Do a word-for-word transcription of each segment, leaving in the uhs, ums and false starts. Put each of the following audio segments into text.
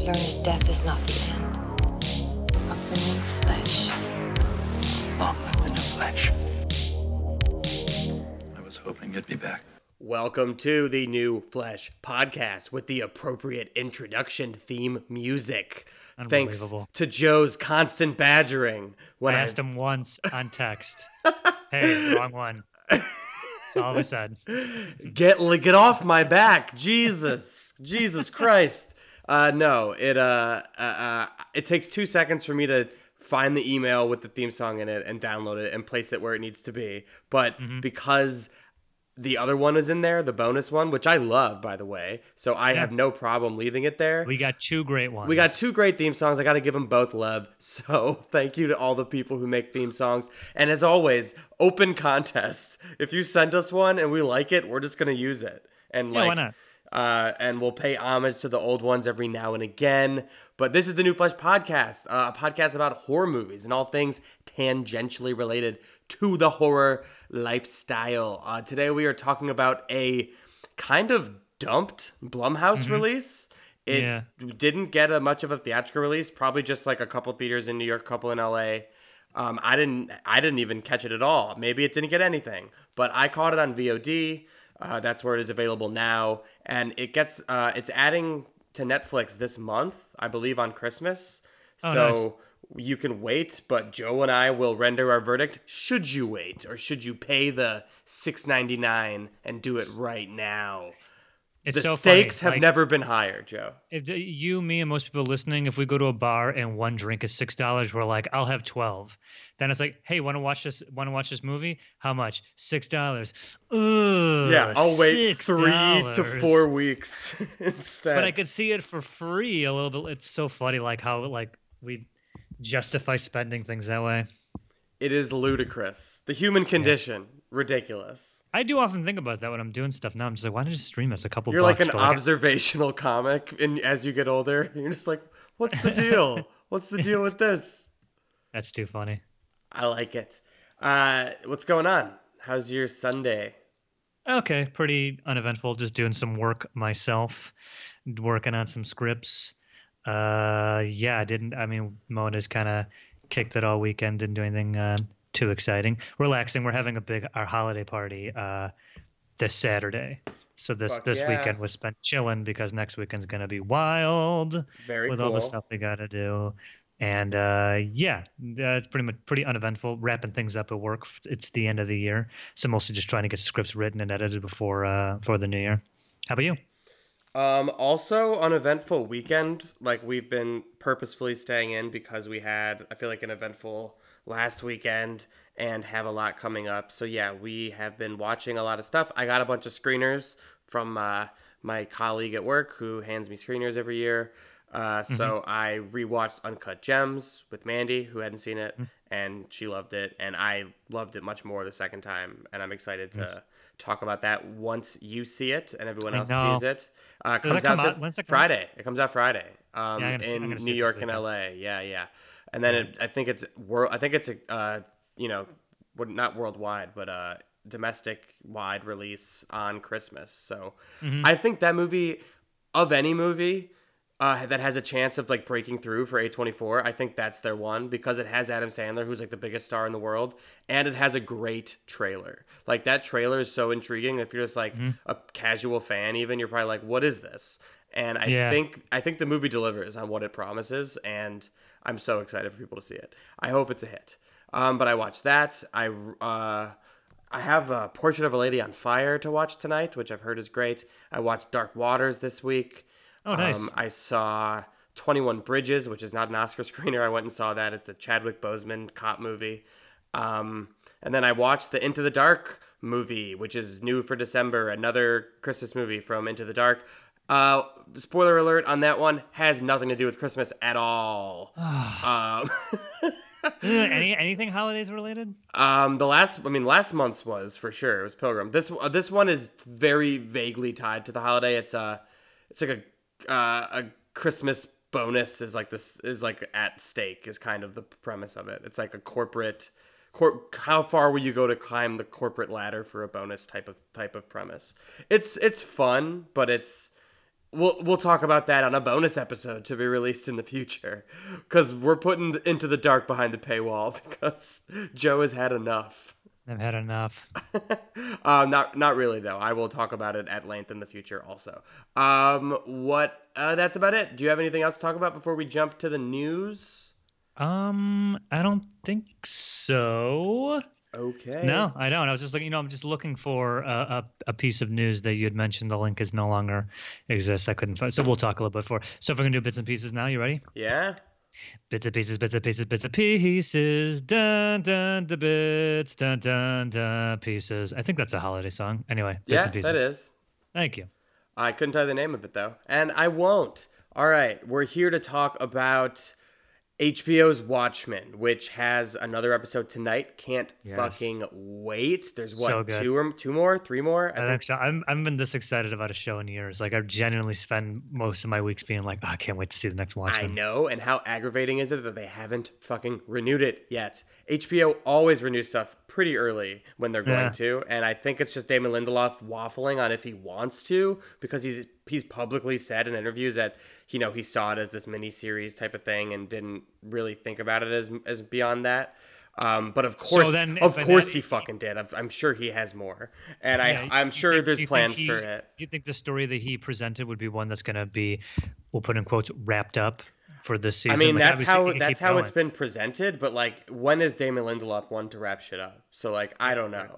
learned that death is not the end of the new flesh. Long live the new flesh. I was hoping you'd be back. Welcome to the New Flesh podcast with the appropriate introduction theme music. Thanks Unbelievable. to Joe's constant badgering. When I I asked him once on text, hey, wrong one. That's all I said. Get get off my back, Jesus, Jesus Christ! Uh, no, it uh, uh, uh, it takes two seconds for me to find the email with the theme song in it and download it and place it where it needs to be. But Mm-hmm. because the other one is in there, the bonus one, which I love, by the way, so I Yeah. have no problem leaving it there. We got two great ones. We got two great theme songs. I got to give them both love. So thank you to all the people who make theme songs. And as always, open contest. If you send us one and we like it, we're just going to use it. And Yeah, like, why not? Uh, and we'll pay homage to the old ones every now and again. But this is the New Flesh podcast, uh, a podcast about horror movies and all things tangentially related to the horror lifestyle. Uh, today we are talking about a kind of dumped Blumhouse release. It Yeah. didn't get a much of a theatrical release, probably just like a couple theaters in New York, couple in L A. Um, I didn't I didn't even catch it at all. Maybe it didn't get anything, but I caught it on V O D. Uh, that's where it is available now, and it gets uh, it's adding to Netflix this month, I believe, on Christmas. Oh, So you can wait, but Joe and I will render our verdict. Should you wait, or should you pay the six ninety-nine and do it right now? It's The so stakes funny. have Like, never been higher, Joe. If the- you, me, and most people listening, if we go to a bar and one drink is six dollars, we're like, I'll have twelve. Then it's like, hey, want to watch this? Want to watch this movie? How much? Six dollars. Ugh. Yeah, I'll wait three to six dollars. four weeks instead. But I could see it for free a little bit. It's so funny, like how like we justify spending things that way. It is ludicrous. The human condition, ridiculous. I do often think about that when I'm doing stuff now. I'm just like, why don't you just stream this a couple You're like bucks an for like a- observational comic, and as you get older, you're just like, what's the deal? What's the deal with this? That's too funny. I like it. Uh, what's going on? How's your Sunday? Okay, pretty uneventful. Just doing some work myself, working on some scripts. Uh, yeah, I didn't. I mean, Mona's kind of kicked it all weekend. Didn't do anything uh, too exciting. Relaxing. We're having a big our holiday party uh, this Saturday. So this Fuck this yeah. weekend was spent chilling because next weekend's gonna be wild Very with cool. all the stuff we gotta do. And uh, yeah, uh, it's pretty much pretty uneventful. Wrapping things up at work. It's the end of the year, so mostly just trying to get scripts written and edited before uh, for the new year. How about you? Um, also, uneventful weekend. Like, we've been purposefully staying in because we had, I feel like, an eventful last weekend and have a lot coming up. So, yeah, we have been watching a lot of stuff. I got a bunch of screeners from uh, my colleague at work who hands me screeners every year. Uh, so I rewatched Uncut Gems with Mandy, who hadn't seen it, and she loved it. And I loved it much more the second time. And I'm excited to talk about that once you see it and everyone I else know. sees it. Uh, So does comes that come out out- this when's that come out? Friday. It comes out Friday. Um, Yeah, I'm gonna see- I'm in gonna see New it this York and weekend. L A. Yeah, yeah. And then it, I think it's world. I think it's a uh, you know, what- not worldwide, but uh, domestic wide release on Christmas. So Mm-hmm. I think that movie, of any movie, uh, that has a chance of like breaking through for A twenty-four, I think that's their one, because it has Adam Sandler, who's like the biggest star in the world, and it has a great trailer. Like, that trailer is so intriguing. If you're just like Mm-hmm. a casual fan, even, you're probably like, what is this? And I Yeah. think I think the movie delivers on what it promises, and I'm so excited for people to see it. I hope it's a hit. Um, but I watched that. I uh, I have a Portrait of a Lady on Fire to watch tonight, which I've heard is great. I watched Dark Waters this week. Oh, nice. Um, I saw twenty-one Bridges, which is not an Oscar screener. I went and saw that. It's a Chadwick Boseman cop movie. Um, and then I watched the Into the Dark movie, which is new for December, another Christmas movie from Into the Dark. Uh, spoiler alert on that one, has nothing to do with Christmas at all. um, Any anything holidays related? um, the last, I mean, last month's was for sure. It was Pilgrim. This uh, this one is very vaguely tied to the holiday. It's a, it's like a uh, a Christmas bonus is like this is like at stake is kind of the premise of it. It's like a corporate, cor- how far will you go to climb the corporate ladder for a bonus type of type of premise. It's it's fun, but it's we'll we'll talk about that on a bonus episode to be released in the future, because we're putting Into the Dark behind the paywall because Joe has had enough. I've had enough. uh, not not really though. I will talk about it at length in the future also. Um, what? Uh, that's about it. Do you have anything else to talk about before we jump to the news? Um, I don't think so. Okay. No, I don't. I was just looking. You know, I'm just looking for a, a, a piece of news that you had mentioned. The link is no longer exists. I couldn't find. So we'll talk a little bit for. So if we're gonna do bits and pieces now, you ready? Yeah. Bits and pieces, bits and pieces, bits and pieces. Dun dun dun bits, dun dun dun pieces. I think that's a holiday song. Anyway, bits Yeah, and pieces. that is. Thank you. I couldn't tell you the name of it though, and I won't. All right, we're here to talk about H B O's Watchmen, which has another episode tonight. Can't Yes. fucking wait. There's what, So good. two or two more, three more? I think so. I'm I've been this excited about a show in years. Like I genuinely spend most of my weeks being like, oh, I can't wait to see the next I Watchmen. know, and how aggravating is it that they haven't fucking renewed it yet? H B O always renews stuff pretty early when they're going Yeah. to, and I think it's just Damon Lindelof waffling on if he wants to, because he's he's publicly said in interviews that, you know, he saw it as this mini-series type of thing and didn't really think about it as as beyond that. Um, but of course, then- of but course that- he fucking did. I'm, I'm sure he has more, and Yeah, I I'm you sure think- there's you think plans he- for it. Do you think the story that he presented would be one that's going to be, we'll put in quotes, wrapped up for this season? I mean, Like, that's obviously how he can that's keep how it's going. been presented. But like, when is Damon Lindelof one to wrap shit up? So like, I don't know.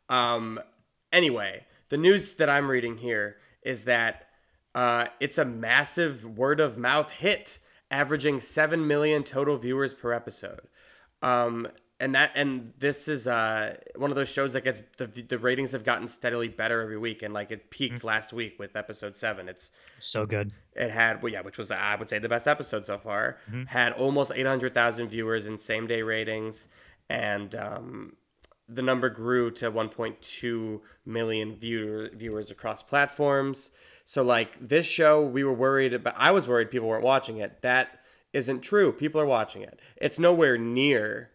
Um, anyway, the news that I'm reading here is that uh, it's a massive word of mouth hit, averaging seven million total viewers per episode. Um, and that and this is uh, one of those shows that gets the the ratings have gotten steadily better every week, and like it peaked Mm-hmm. last week with episode seven. It's So good. it had, well, yeah, which was, I would say, the best episode so far. Mm-hmm. Had almost eight hundred thousand viewers in same day ratings, and um, the number grew to one point two million viewer, viewers across platforms. So, like, this show, we were worried about, I was worried people weren't watching it. That isn't true. People are watching it. It's nowhere near,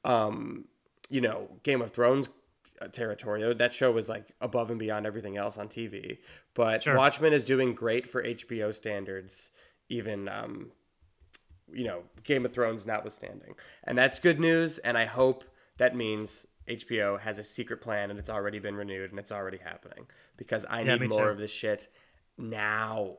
um, you know, Game of Thrones territory. That show was like above and beyond everything else on T V. But Sure. Watchmen is doing great for H B O standards, even um, you know, Game of Thrones notwithstanding. And that's good news, and I hope that means H B O has a secret plan and it's already been renewed and it's already happening, because I Yeah, need me more too. of this shit now.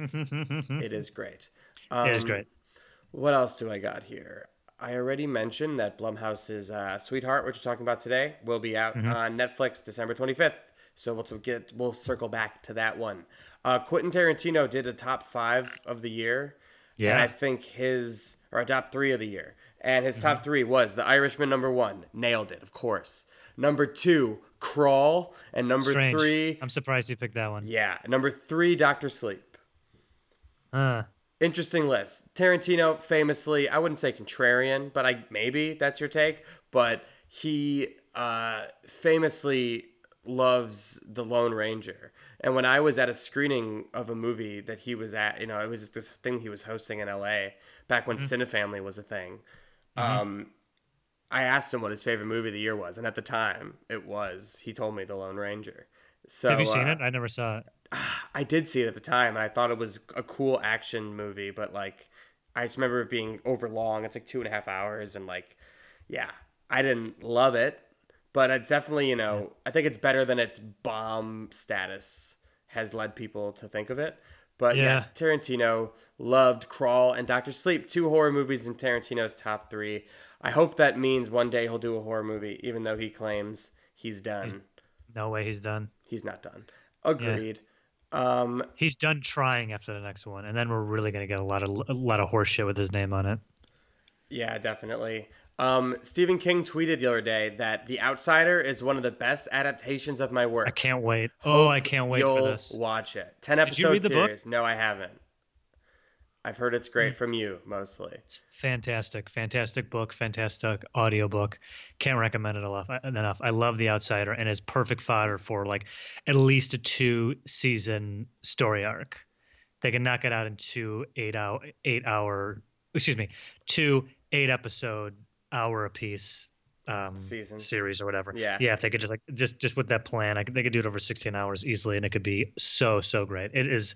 It is great. Um, It is great. What else do I got here? I already mentioned that Blumhouse's uh, Sweetheart, which we're talking about today, will be out Mm-hmm. on Netflix December twenty-fifth. So we'll get we'll circle back to that one. Uh, Quentin Tarantino did a top five of the year, and Yeah. I think his or a top three of the year, and his Mm-hmm. top three was The Irishman, number one, nailed it, of course. Number two, Crawl, and number Strange. three, I'm surprised he picked that one. yeah, number three, Doctor Sleep. Uh, Interesting list. Tarantino famously, I wouldn't say contrarian, but I maybe that's your take, but he uh, famously loves The Lone Ranger. And when I was at a screening of a movie that he was at, you know, it was this thing he was hosting in L A back when Cinefamily was a thing. Um, I asked him what his favorite movie of the year was, and at the time it was, he told me The Lone Ranger. So have you seen uh, it? I never saw it. I did see it at the time, and I thought it was a cool action movie, but like, I just remember it being over long. It's like two and a half hours, and like, yeah, I didn't love it, but it's definitely, you know, I think it's better than its bomb status has led people to think of it. But yeah, Yeah. Tarantino loved Crawl and Doctor Sleep, two horror movies in Tarantino's top three. I hope that means one day he'll do a horror movie, even though he claims he's done. No way he's done. He's not done. Agreed. Um, He's done trying after the next one, and then we're really gonna get a lot of a lot of horse shit with his name on it. Yeah, definitely. Um, Stephen King tweeted the other day that The Outsider is one of the best adaptations of my work. I can't wait. Oh, I can't wait for You'll this. watch it. Ten Did you episode read the book? series. No, I haven't. I've heard it's great from you mostly. It's fantastic, fantastic book, fantastic audiobook. Can't recommend it enough. Enough. I love The Outsider, and it's perfect fodder for like at least a two season story arc. They can knock it out in two eight hour eight hour excuse me two eight episode hour apiece um Seasons. series or whatever. Yeah. Yeah. If they could just like just just with that plan, I could, they could do it over sixteen hours easily, and it could be so so great. It is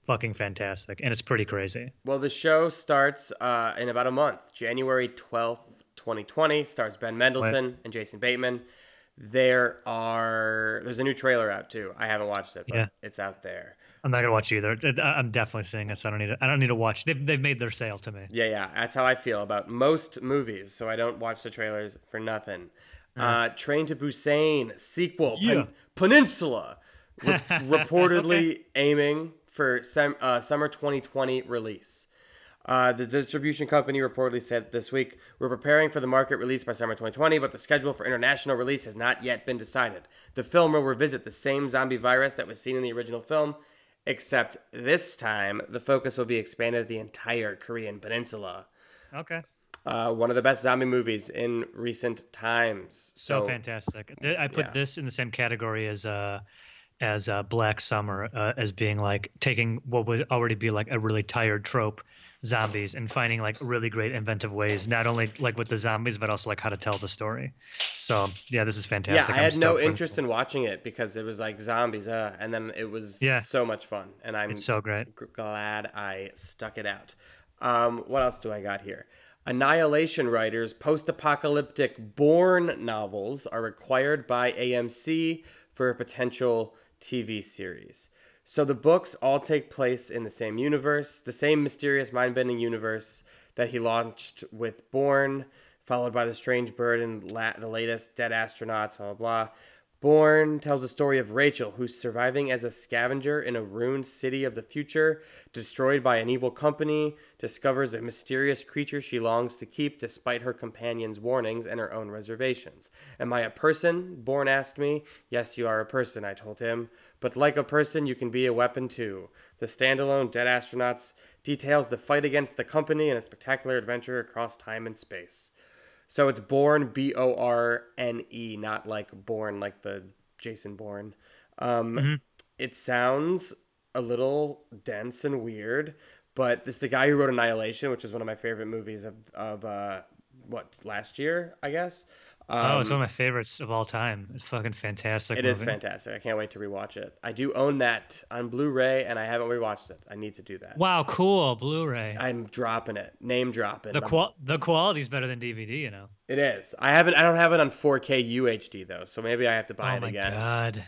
fucking fantastic, and it's pretty crazy. Well, the show starts uh, in about a month. January twelfth, twenty twenty. Stars Ben Mendelsohn and Jason Bateman. There are there's a new trailer out too. I haven't watched it, but Yeah. it's out there. I'm not gonna watch either. I- I'm definitely seeing it, so I don't need to. I don't need to watch. They've they've made their sale to me. Yeah, yeah, that's how I feel about most movies. So I don't watch the trailers for nothing. Uh, Train to Busan sequel, Yeah. Pen- Peninsula, re- reportedly aiming for sem- uh, summer twenty twenty release. Uh, the distribution company reportedly said this week, we're preparing for the market release by summer twenty twenty, but the schedule for international release has not yet been decided. The film will revisit the same zombie virus that was seen in the original film, except this time the focus will be expanded to the entire Korean peninsula. Okay. Uh, one of the best zombie movies in recent times. So, So, fantastic. Th- I put yeah. this in the same category as uh as uh, Black Summer, uh, as being like taking what would already be like a really tired trope, zombies, and finding like really great inventive ways, not only like with the zombies, but also like how to tell the story. So yeah, this is yeah, fantastic. I I'm had no stoked for- interest in watching it because it was like zombies, uh, and then it was Yeah. so much fun, and I'm It's so great. g- glad I stuck it out. Um, what else do I got here? Annihilation writers' post-apocalyptic Bourne novels are required by A M C for a potential T V series. So the books all take place in the same universe, the same mysterious mind-bending universe that he launched with Bourne, followed by The Strange Bird and la- the latest Dead Astronauts, blah, blah, blah. Bourne tells the story of Rachel, who's surviving as a scavenger in a ruined city of the future, destroyed by an evil company, discovers a mysterious creature she longs to keep despite her companion's warnings and her own reservations. Am I a person? Bourne asked me. Yes, you are a person, I told him. But like a person, you can be a weapon too. The standalone Dead Astronauts details the fight against the company and a spectacular adventure across time and space. So it's Bourne, B O R N E, not like Bourne, like the Jason Bourne. Um, It sounds a little dense and weird, but it's the guy who wrote Annihilation, which is one of my favorite movies of, of uh, what, last year, I guess? Um, Oh, it's one of my favorites of all time. It's fucking fantastic. It movie. is fantastic. I can't wait to rewatch it. I do own that on Blu-ray, and I haven't rewatched it. I need to do that. Wow, cool. Blu-ray. I'm dropping it. Name dropping. the qual the quality's better than D V D, you know. It is. I haven't. I don't have it on four K U H D though, so maybe I have to buy Oh it my again. god.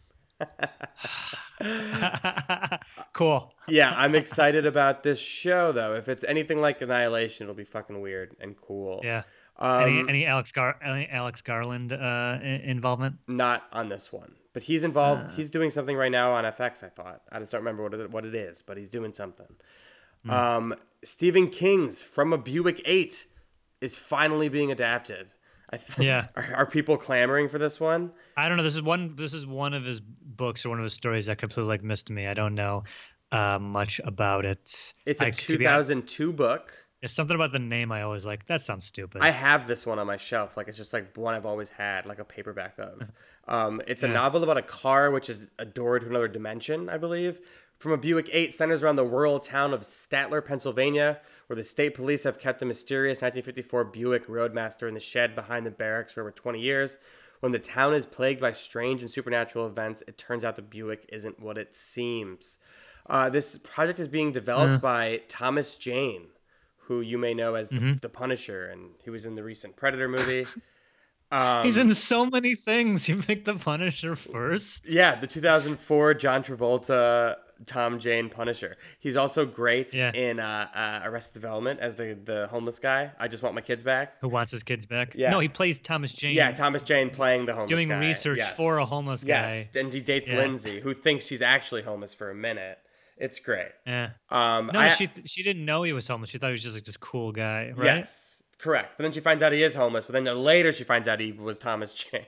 Cool. Yeah, I'm excited about this show though. If it's anything like Annihilation, it'll be fucking weird and cool. Yeah. Um, any any Alex Gar any Alex Garland uh, i- involvement? not on this one, but he's involved. Uh. he's doing something right now on F X. I thought. I just don't remember what it, what it is, but he's doing something. Hmm. Um, Stephen King's From a Buick eight is finally being adapted. I th- Yeah. Are, are people clamoring for this one? I don't know. This is one. This is one of his books or one of his stories that completely like missed me. I don't know uh, much about it. It's a I- to two be honest, thousand two book. It's something about the name. I always like. That sounds stupid. I have this one on my shelf. Like it's just like one I've always had, like a paperback of. Um, it's a Yeah. novel about a car which is adored to another dimension, I believe. From a Buick eight centers around the rural town of Statler, Pennsylvania, where the state police have kept a mysterious nineteen fifty-four Buick Roadmaster in the shed behind the barracks for over twenty years. When the town is plagued by strange and supernatural events, it turns out the Buick isn't what it seems. Uh, this project is being developed by Thomas Jane, who you may know as the, the Punisher, and he was in the recent Predator movie. Um, He's in so many things. You picked the Punisher first. Yeah, the two thousand four John Travolta, Tom Jane Punisher. He's also great Yeah. in uh, uh, Arrested Development as the, the homeless guy. I just want my kids back. Who wants his kids back? Yeah. No, he plays Thomas Jane. Yeah, Thomas Jane playing the homeless doing guy. research Yes. for a homeless guy. Yes, and he dates Yeah. Lindsay, who thinks she's actually homeless for a minute. It's great. Yeah. Um, No, I, she she didn't know he was homeless. She thought he was just like this cool guy, right? Yes, correct. But then she finds out he is homeless. But then later she finds out he was Thomas Jane.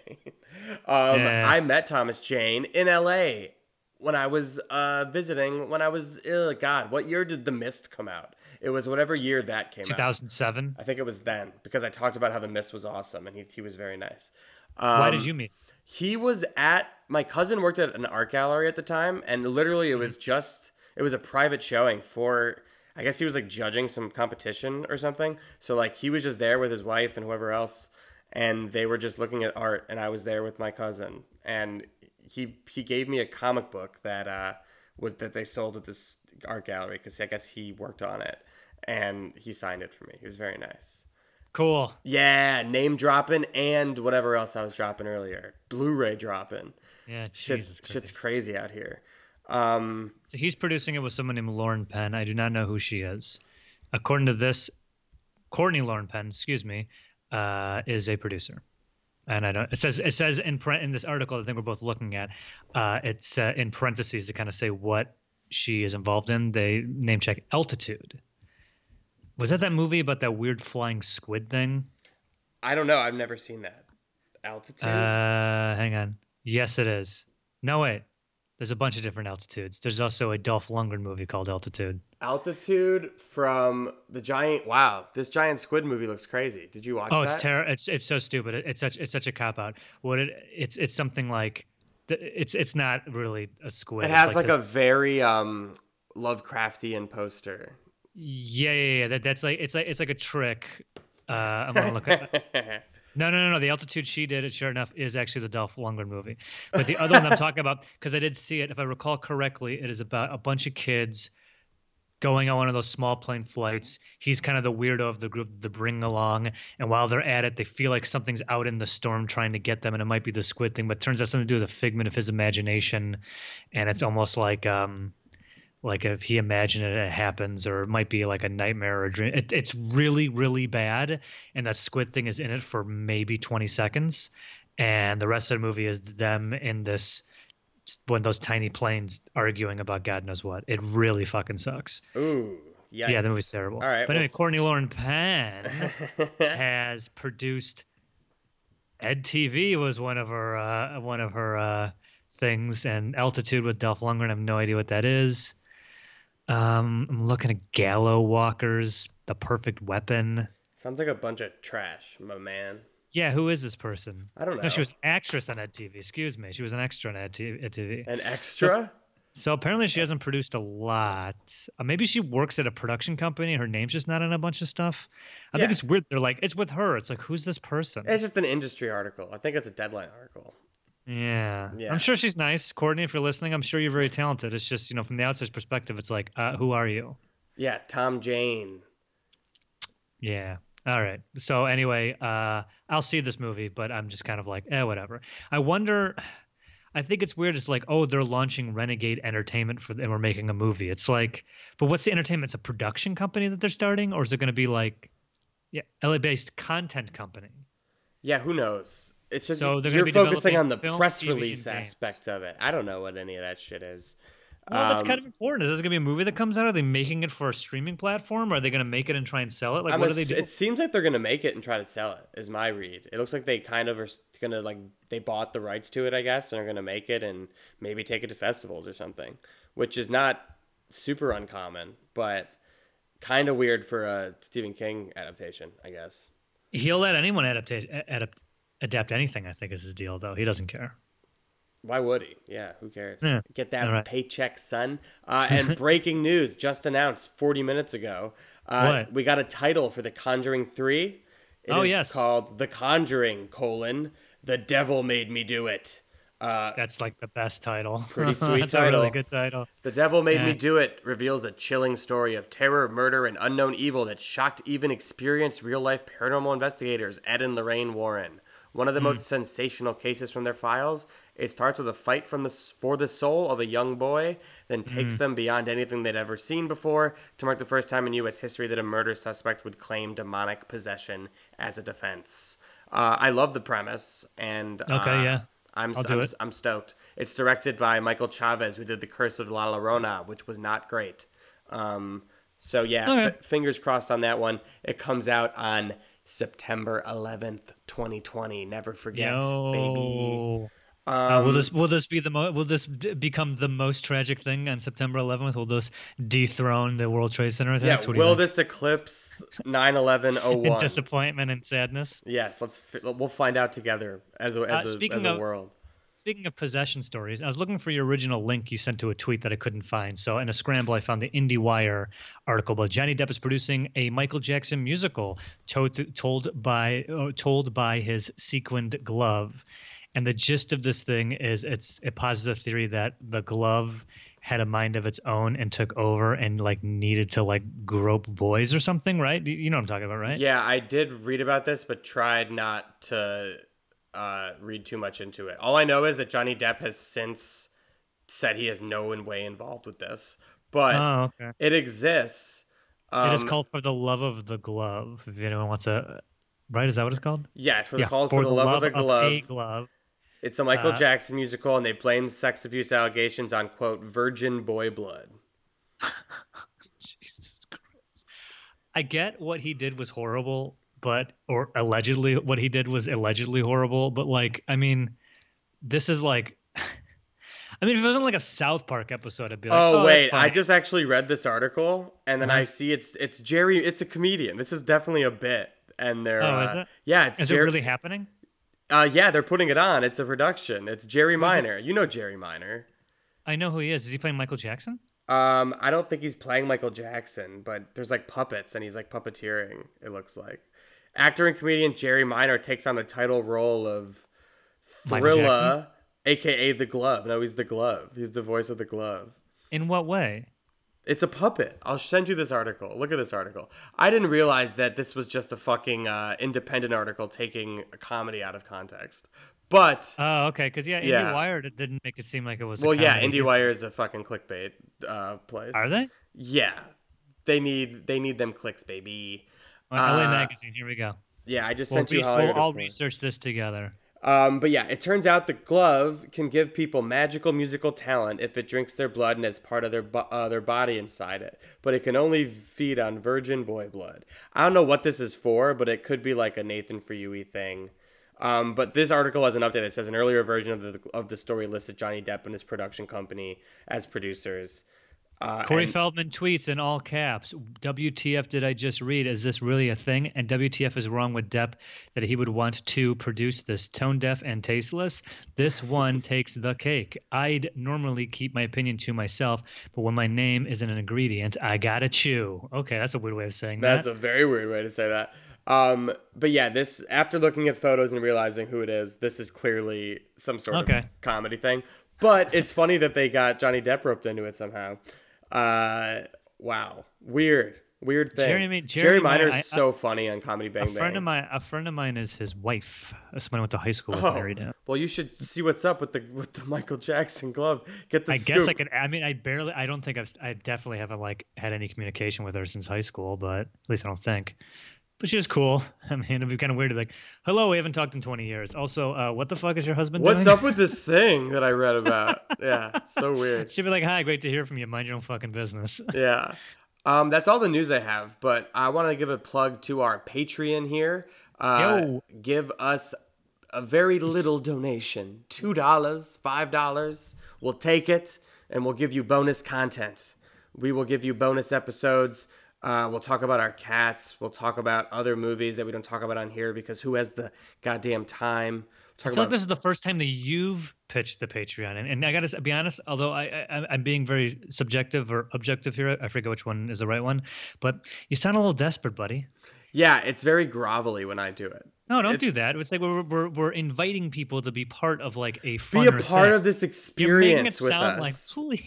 um, Yeah. I met Thomas Jane in L A when I was uh, visiting. When I was, uh, God, what year did The Mist come out? It was whatever year that came two out. thousand seven. I think it was then because I talked about how The Mist was awesome and he he was very nice. Um, Why did you meet? He was at my cousin worked at an art gallery at the time, and literally it was just it was a private showing for. I guess he was like judging some competition or something. So like he was just there with his wife and whoever else, and they were just looking at art, and I was there with my cousin, and he he gave me a comic book that uh, was that they sold at this art gallery because I guess he worked on it and he signed it for me. He was very nice. Cool. Yeah, name dropping and whatever else I was dropping earlier. Blu-ray dropping. Yeah, Shit, Jesus Christ. shit's crazy out here. Um, So he's producing it with someone named Lauren Penn. I do not know who she is. According to this, Courtney Lauren Penn, excuse me, uh, is a producer. And I don't. It says it says in print in this article I think we're both looking at. Uh, it's uh, in parentheses to kind of say what she is involved in. They name check Altitude. Was that that movie about that weird flying squid thing? I don't know. I've never seen that. Altitude? Uh, hang on. Yes, it is. No, wait. There's a bunch of different altitudes. There's also a Dolph Lundgren movie called Altitude. Altitude from the giant. Wow, this giant squid movie looks crazy. Did you watch Oh, that? it's terrible. It's it's so stupid. It, it's such it's such a cop out. What it it's it's something like, th- it's it's not really a squid. It It's has like, this- a very um Lovecraftian poster. yeah yeah yeah. That, that's like it's like it's like a trick. Uh, I'm gonna look at. No, no, no, no. The Altitude she did, it sure enough, is actually the Dolph Lundgren movie. But the other one I'm talking about, because I did see it, if I recall correctly, it is about a bunch of kids going on one of those small plane flights. He's kind of the weirdo of the group to bring along. And while they're at it, they feel like something's out in the storm trying to get them. And it might be the squid thing, but it turns out something to do with a figment of his imagination. And it's almost like... um like if he imagined it, it happens, or it might be like a nightmare or a dream. It, it's really, really bad. And that squid thing is in it for maybe twenty seconds. And the rest of the movie is them in this, one of those tiny planes arguing about God knows what. It really fucking sucks. Ooh, yikes. Yeah, the movie's terrible. All right. But well, anyway, Courtney Lauren Penn has produced Ed T V was one of her, uh, one of her uh, things, and Altitude with Dolph Lundgren. I have no idea what that is. Um, I'm looking at Gallow Walkers, The Perfect Weapon. Sounds like a bunch of trash, my man. Yeah, who is this person? I don't know. No, she was actress on Ed T V. Excuse me, she was an extra on Ed T V. Ed T V. An extra? So apparently she hasn't produced a lot. Uh, maybe she works at a production company. Her name's just not in a bunch of stuff. I Yeah. think it's weird. They're like, it's with her. It's like, who's this person? It's just an industry article. I think it's a Deadline article. Yeah. Yeah. I'm sure she's nice. Courtney, if you're listening, I'm sure you're very talented. It's just, you know, from the outsider's perspective, it's like, uh, who are you? Yeah, Tom Jane. Yeah. All right. So anyway, uh, I'll see this movie, but I'm just kind of like, eh, whatever. I wonder. I think it's weird. It's like, oh, they're launching Renegade Entertainment for, and we're making a movie. It's like, but what's the entertainment? It's a production company that they're starting, or is it going to be like, yeah, L A-based content company? Yeah, who knows? It's just So they're gonna you're be focusing developing on the film, press T V, and release games. aspect of it. I don't know what any of that shit is. Well, that's Um, kind of important. Is this going to be a movie that comes out? Are they making it for a streaming platform? Or are they going to make it and try and sell it? Like, I'm what ass- do they do? It seems like they're gonna make it and try to sell it. Is my read. It looks like they kind of are s- gonna like they bought the rights to it, I guess, and are gonna make it and maybe take it to festivals or something, which is not super uncommon, but kind of weird for a Stephen King adaptation, I guess. He'll let anyone adapt, adapt adapt anything. I think is his deal, though. He doesn't care. Why would he? Yeah, who cares? Yeah. Get that All right. paycheck, son. Uh, and breaking news just announced forty minutes ago. Uh, What? We got a title for The Conjuring three. It Oh, is yes. called The Conjuring, colon, The Devil Made Me Do It. Uh, That's like the best title. Pretty sweet That's a really title. good title. The Devil Made Me Yeah. Do It reveals a chilling story of terror, murder, and unknown evil that shocked even experienced real-life paranormal investigators Ed and Lorraine Warren. One of the most sensational cases from their files. It starts with a fight from the for the soul of a young boy, then takes them beyond anything they'd ever seen before to mark the first time in U S history that a murder suspect would claim demonic possession as a defense. Uh, I love the premise, and uh, Okay, yeah. I'm I'll do I'm, it. I'm stoked. It's directed by Michael Chavez, who did The Curse of La Llorona, which was not great. Um, so yeah, Okay. f- fingers crossed on that one. It comes out on September eleventh, twenty twenty. Never forget, baby. Yo. Um, Uh, will this will this be the mo- will this d- become the most tragic thing on September eleventh? Will this dethrone the World Trade Center attacks? yeah, What do you will think? this eclipse nine eleven oh In one? disappointment and sadness. Yes, let's fi- we'll find out together as a as Uh, a, speaking as a of- world. Speaking of possession stories, I was looking for your original link you sent to a tweet that I couldn't find. So in a scramble, I found the IndieWire article about Johnny Depp is producing a Michael Jackson musical told, told by uh, told by his sequined glove. And the gist of this thing is it's it posits a theory that the glove had a mind of its own and took over and like needed to like grope boys or something, right? You you know what I'm talking about, right? Yeah, I did read about this, but tried not to uh, read too much into it. All I know is that Johnny Depp has since said he has no way involved with this, but Oh, okay. it exists. It is Um, called For the Love of the Glove. If anyone wants a, right? Is that what it's called? yeah, it's for the Yeah, called for For the the love of Love the of glove. a Glove. It's a Michael Uh, Jackson musical, and they blame sex abuse allegations on quote virgin boy blood. Jesus Christ. I get what he did was horrible, but or allegedly what he did was allegedly horrible, but like, I mean, this is like, I mean, if it wasn't like a South Park episode, I'd be like, Oh oh, that's wait, I funny. just actually read this article, and then Uh-huh. I see it's it's Jerry. It's a comedian. This is definitely a bit, and they're Oh, uh, is it? yeah, it's Is Jer- it really happening? Uh, yeah, they're putting it on. It's a production. It's Jerry Who's it? Minor. You know Jerry Minor. I know who he is. Is he playing Michael Jackson? Um, I don't think he's playing Michael Jackson, but there's like puppets, and he's like puppeteering. It looks like actor and comedian Jerry Minor takes on the title role of Michael Jackson? Thrilla, aka the Glove. No, he's the Glove. He's the voice of the Glove. In what way? It's a puppet. I'll send you this article. Look at this article. I didn't realize that this was just a fucking uh, independent article taking a comedy out of context. But Oh, okay. Because yeah, Yeah. IndieWire it didn't make it seem like it was. well, a yeah, comedy. IndieWire is a fucking clickbait uh, place. Are they? Yeah, they need they need them clicks, baby. On L A Uh, Magazine. Here we go. Yeah, I just We'll, sent you. re- how we'll to all play. research this together. Um, but yeah, it turns out the glove can give people magical musical talent if it drinks their blood and has part of their bo- uh, their body inside it. But it can only feed on virgin boy blood. I don't know what this is for, but it could be like a Nathan for You thing. Um, but this article has an update that says an earlier version of the of the story listed Johnny Depp and his production company as producers. Uh, Corey and- Feldman tweets in all caps, W T F did I just read? Is this really a thing? And W T F is wrong with Depp that he would want to produce this tone deaf and tasteless. This one takes the cake. I'd normally keep my opinion to myself, but when my name is an ingredient, I gotta chew. Okay, that's a weird way of saying That's that. a very weird way to say that. Um, but yeah, this after looking at photos and realizing who it is, this is clearly some sort Okay. of comedy thing. But it's funny that they got Johnny Depp roped into it somehow. Uh, wow, weird, weird thing. Jeremy- Jerry, Jerry Miner's Minor- I- so funny on Comedy Bang a Bang. friend of mine, a friend of mine is his wife. Someone I went to high school with Oh, married him. well, you should see what's up with the with the Michael Jackson glove. Get the I scoop. guess I could. I mean, I barely. I don't think I've. I definitely haven't like had any communication with her since high school, but at least I don't think. But she was cool. I mean, it'd be kind of weird to be like, "Hello, we haven't talked in twenty years." Also, uh, what the fuck is your husband What's doing? up with this thing that I read about? Yeah, so weird. She'd be like, "Hi, great to hear from you. Mind your own fucking business." Yeah. Um, that's all the news I have, but I want to give a plug to our Patreon here. Uh, Yo. Give us a very little donation, two dollars, five dollars. We'll take it, and we'll give you bonus content. We will give you bonus episodes. Uh, we'll talk about our cats. We'll talk about other movies that we don't talk about on here because who has the goddamn time? Talk I feel like about this is the first time that you've pitched the Patreon, and, and I gotta be honest. Although I, I I'm being very subjective or objective here, I forget which one is the right one. But you sound a little desperate, buddy. yeah, it's very grovelly when I do it. No, don't It- do that. It's like we're, we're we're inviting people to be part of like a Be funner a part thing. of this You're making it experience with sound us. like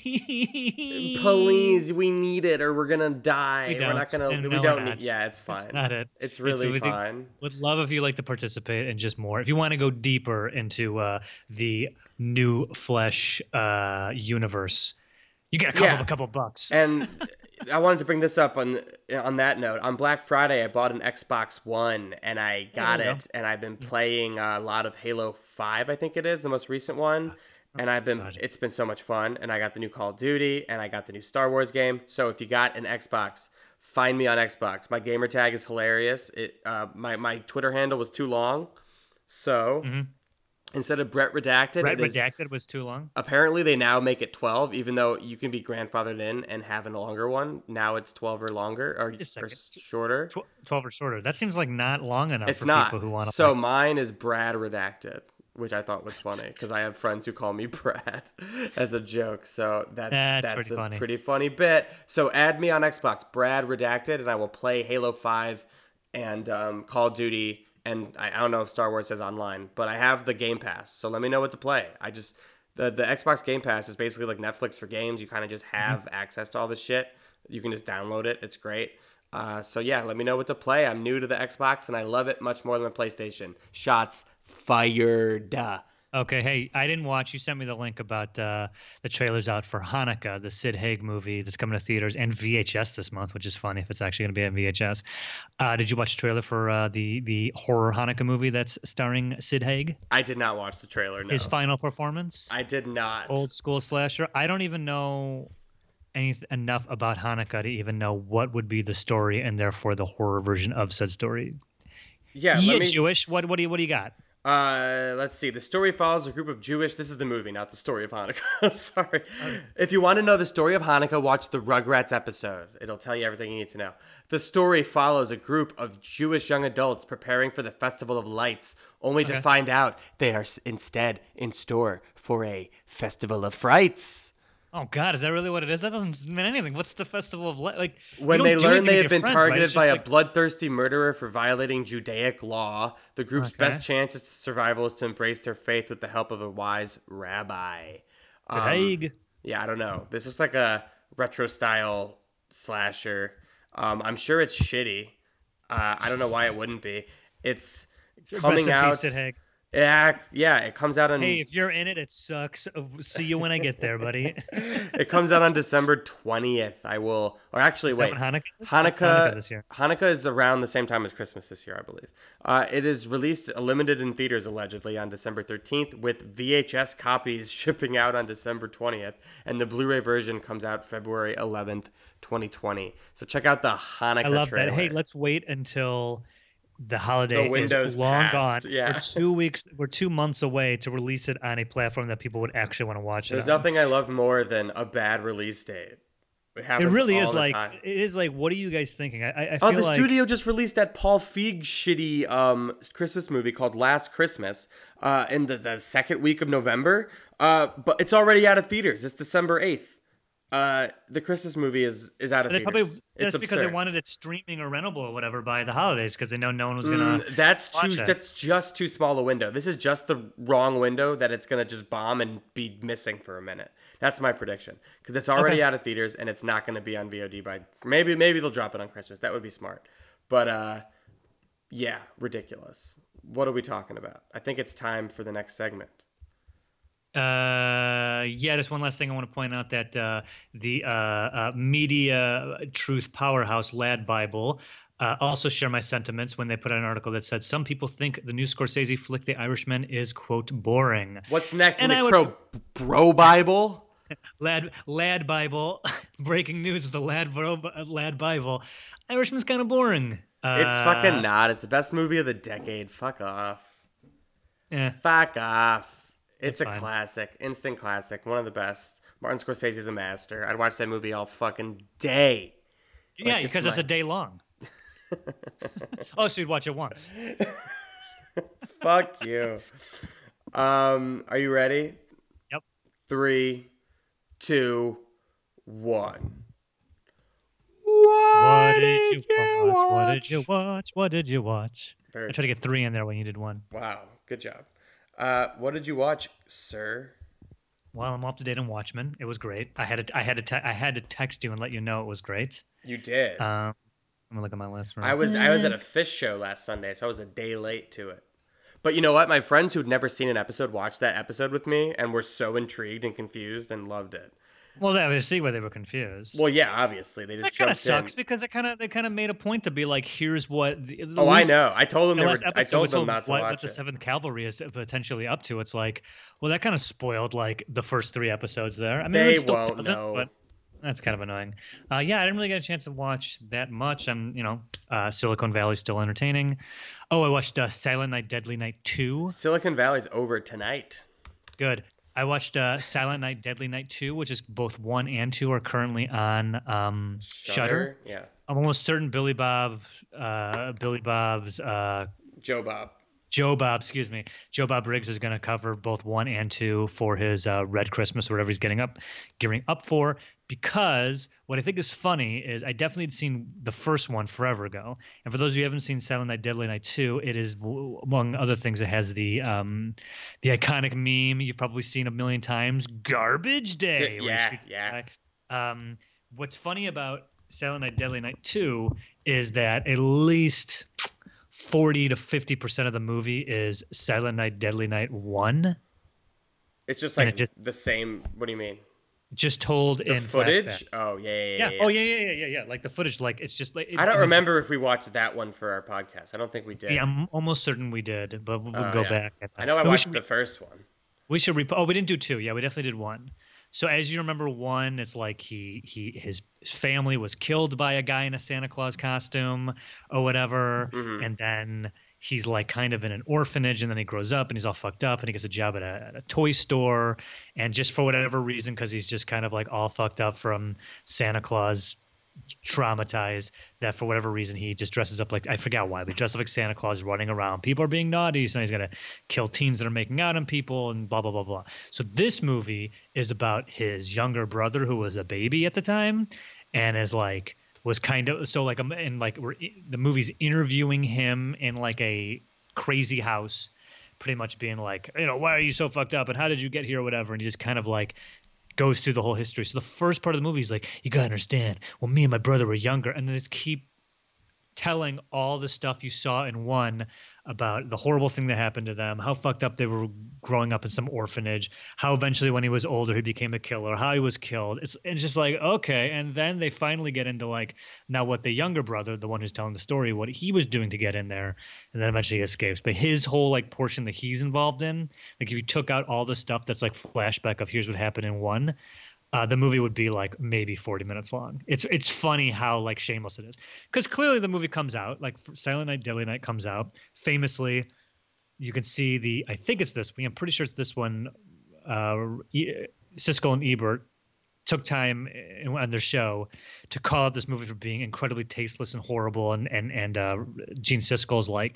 please, Please, we need it, or we're gonna die. We We're don't. not gonna. And we no, we're don't not. need. Yeah, it's fine. That's not it. It's really we think- fine. Would love if you like to participate and just more. If you want to go deeper into uh, the new flesh uh, universe, you get a couple Yeah. a couple bucks. And I wanted to bring this up on on that note. On Black Friday, I bought an Xbox One, and I got there you it, and I've been playing a lot of Halo Five. I think it is the most recent one. And I've been, God. it's been so much fun. And I got the new Call of Duty, and I got the new Star Wars game. So if you got an Xbox, find me on Xbox. My gamer tag is hilarious. It, uh, my my Twitter handle was too long, so Mhm. instead of Brett Redacted, Red it is, Redacted was too long. apparently they now make it twelve, even though you can be grandfathered in and have a longer one. Now it's twelve or longer, or, Wait a or second. shorter. Tw- Twelve or shorter. That seems like not long enough It's for not. people who want to. So mine is Brad Redacted, which I thought was funny because I have friends who call me Brad as a joke. So that's That's that's, pretty a funny. pretty funny bit. So add me on Xbox, Brad Redacted, and I will play Halo Five and um, Call of Duty. And I, I don't know if Star Wars says online, but I have the Game Pass. So let me know what to play. I just the the Xbox Game Pass is basically like Netflix for games. You kind of just have mm-hmm. access to all this shit. You can just download it. It's great. Uh, so yeah, let me know what to play. I'm new to the Xbox and I love it much more than the PlayStation. Shots fired. Okay, hey, I didn't watch. You sent me the link about uh, the trailers out for Hanukkah, the Sid Haig movie that's coming to theaters and V H S this month, which is funny if it's actually going to be on V H S. Uh, did you watch the trailer for uh, the the horror Hanukkah movie that's starring Sid Haig? I did not watch the trailer. No. His final performance. I did not. Old school slasher. I don't even know anything enough about Hanukkah to even know what would be the story and therefore the horror version of said story. Yeah, you let me Jewish. What what do you what do you got? Uh, let's see. The story follows a group of Jewish. This is the movie, not the story of Hanukkah. Sorry. Okay. If you want to know the story of Hanukkah, watch the Rugrats episode. It'll tell you everything you need to know. The story follows a group of Jewish young adults preparing for the Festival of Lights, only okay. to find out they are instead in store for a Festival of Frights. Oh God, is that really what it is? That doesn't mean anything. What's the Festival of Light? Like when they learn they have been friends, targeted right? by like... a bloodthirsty murderer for violating Judaic law, the group's okay. best chances to survival is to embrace their faith with the help of a wise rabbi. Um, yeah, I don't know. This is like a retro style slasher. Um, I'm sure it's shitty. Uh, I don't know why it wouldn't be. It's coming out. Yeah, yeah, it comes out on... Hey, if you're in it, it sucks. See you when I get there, buddy. It comes out on December twentieth. I will... Or actually, is wait. Hanukkah? Hanukkah, Hanukkah this year. Hanukkah is around the same time as Christmas this year, I believe. Uh, it is released uh, limited in theaters, allegedly, on December thirteenth, with V H S copies shipping out on December twentieth, and the Blu-ray version comes out February eleventh, twenty twenty. So check out the Hanukkah I love trailer. that. Hey, let's wait until... The holiday the is long passed. gone. Yeah. We're two weeks, we're two months away to release it on a platform that people would actually want to watch There's it. There's nothing I love more than a bad release date. It, it really is like time. it is like. What are you guys thinking? I, I oh, feel the like... studio just released that Paul Feig shitty um, Christmas movie called Last Christmas uh, in the, the second week of November. Uh, but it's already out of theaters. It's December eighth. Uh, the Christmas movie is, is out of theaters. Probably, it's that's absurd. Because they wanted it streaming or rentable or whatever by the holidays because they know no one was gonna. Mm, that's too. Watch it. That's just too small a window. This is just the wrong window that it's gonna just bomb and be missing for a minute. That's my prediction because it's already okay. out of theaters and it's not gonna be on V O D by maybe maybe they'll drop it on Christmas. That would be smart. But uh, yeah, ridiculous. What are we talking about? I think it's time for the next segment. Uh, yeah, just one last thing I want to point out that uh, the uh, uh, media truth powerhouse Lad Bible uh, also share my sentiments when they put out an article that said some people think the new Scorsese flick The Irishman is, quote, boring. What's next? And in the would... Crow Bro Bible? Lad Lad Bible. Breaking news of the Lad, Bro, Lad Bible. Irishman's kind of boring. Uh, it's fucking not. It's the best movie of the decade. Fuck off. Yeah. Fuck off. It's That's a fine. classic, instant classic, one of the best. Martin Scorsese's a master. I'd watch that movie all fucking day. Yeah, like because it's, it's my... a day long. Oh, so you'd watch it once. Fuck you. Um, are you ready? Yep. Three, two, one. What, What did did you you watch? watch? What did you watch? What did you watch? Very I tried to get three in there when you did one. Wow, good job. Uh, what did you watch, sir? Well, I'm up to date on Watchmen. It was great. I had to, I had to, te- I had to text you and let you know it was great. You did. Um, I'm gonna look at my list. Right? I was I was at a fish show last Sunday, so I was a day late to it. But you know what? My friends who'd never seen an episode watched that episode with me and were so intrigued and confused and loved it. Well, that was see where they were confused. Well, yeah, obviously they just that kind of jumped sucks in. because it kind of they kind of made a point to be like, here's what. The, the Oh, I least, know. I told them the they were. last I episode told was them told not to what, watch what the it. Seventh Cavalry is potentially up to. It's like, well, that kind of spoiled like the first three episodes there. I mean, They it still won't doesn't, know. but that's kind of annoying. Uh, yeah, I didn't really get a chance to watch that much. I'm, you know, uh, Silicon Valley's still entertaining. Oh, I watched uh, Silent Night, Deadly Night two. Silicon Valley's over tonight. Good. I watched uh, Silent Night, Deadly Night two, which is both one and two are currently on um, Shudder. Yeah. I'm almost certain Billy Bob, uh, Billy Bob's, uh, Joe Bob. Joe Bob, excuse me, Joe Bob Briggs is going to cover both one and two for his uh, Red Christmas, whatever he's getting up, gearing up for. Because what I think is funny is I definitely had seen the first one forever ago, and for those of you who haven't seen Silent Night, Deadly Night two, it is among other things, it has the um, the iconic meme you've probably seen a million times, "Garbage Day." where he Yeah, shoots the yeah. guy. Um, what's funny about Silent Night, Deadly Night two is that at least forty to fifty percent of the movie is Silent Night, Deadly Night one, It's just and like it just the same. What do you mean? just told The in footage? flashback. Oh yeah, yeah, yeah. Yeah. yeah. Oh yeah, yeah, yeah, yeah, yeah. Like the footage, like it's just like it, I don't mean, remember if we watched that one for our podcast. I don't think we did. Yeah, I'm almost certain we did, but we'll Oh, go yeah. back. And, uh, I know I but we watched should, the first one. we should. Rep- oh, we didn't do two. Yeah, we definitely did one. So as you remember, one, it's like he he his family was killed by a guy in a Santa Claus costume or whatever, Mhm. and then he's like kind of in an orphanage, and then he grows up and he's all fucked up, and he gets a job at a, at a toy store, and just for whatever reason, because he's just kind of like all fucked up from Santa Claus, traumatized, that for whatever reason he just dresses up like, I forgot why, but he dresses up like Santa Claus running around. People are being naughty, so he's gonna kill teens that are making out on people and blah blah blah blah. So this movie is about his younger brother who was a baby at the time, and is like was kind of so like um, and like we're the movie's interviewing him in like a crazy house, pretty much being like, you know, why are you so fucked up and how did you get here or whatever, and he just kind of like goes through the whole history. So the first part of the movie is like, you gotta understand, well, me and my brother were younger, and then just keep telling all the stuff you saw in one about the horrible thing that happened to them, how fucked up they were growing up in some orphanage, how eventually when he was older he became a killer, how he was killed. It's it's just like, okay. And then they finally get into like now what the younger brother, the one who's telling the story, what he was doing to get in there, and then eventually he escapes. But his whole like portion that he's involved in, like if you took out all the stuff that's like flashback of here's what happened in one, uh, the movie would be like maybe forty minutes long. It's it's funny how like shameless it is, because clearly the movie comes out like Silent Night, Deadly Night comes out famously. You can see the I think it's this one. I'm pretty sure it's this one. Uh, e- Siskel and Ebert took time in- on their show to call out this movie for being incredibly tasteless and horrible, and and and uh, Gene Siskel's like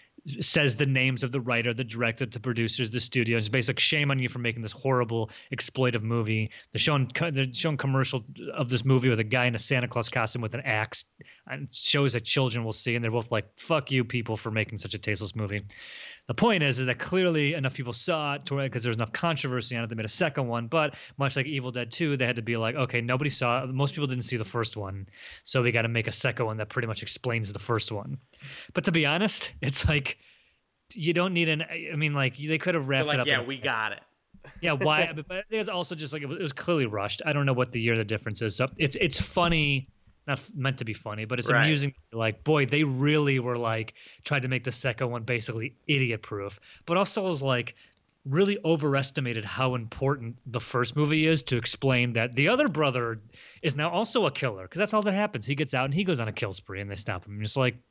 says the names of the writer, the director, the producers, the studios. Basically, shame on you for making this horrible exploitive movie. They're showing they're showing commercial of this movie with a guy in a Santa Claus costume with an axe, and shows that children will see, and they're both like, "Fuck you, people, for making such a tasteless movie." The point is, is that clearly enough people saw it to because there's enough controversy on it. They made a second one, but much like Evil Dead two, they had to be like, okay, nobody saw it. Most people didn't see the first one, so we got to make a second one that pretty much explains the first one. But to be honest, it's like you don't need an. I mean, like they could have They're wrapped it like, up. yeah, in, we got it. yeah, why? but, but it's also just like it was, it was clearly rushed. I don't know what the year the difference is. So it's it's funny. Not f- meant to be funny, but it's Right. amusing. Like, boy, they really were like tried to make the second one basically idiot proof, but also was like really overestimated how important the first movie is to explain that the other brother is now also a killer, because that's all that happens. He gets out and he goes on a kill spree, and they stop him. Just like,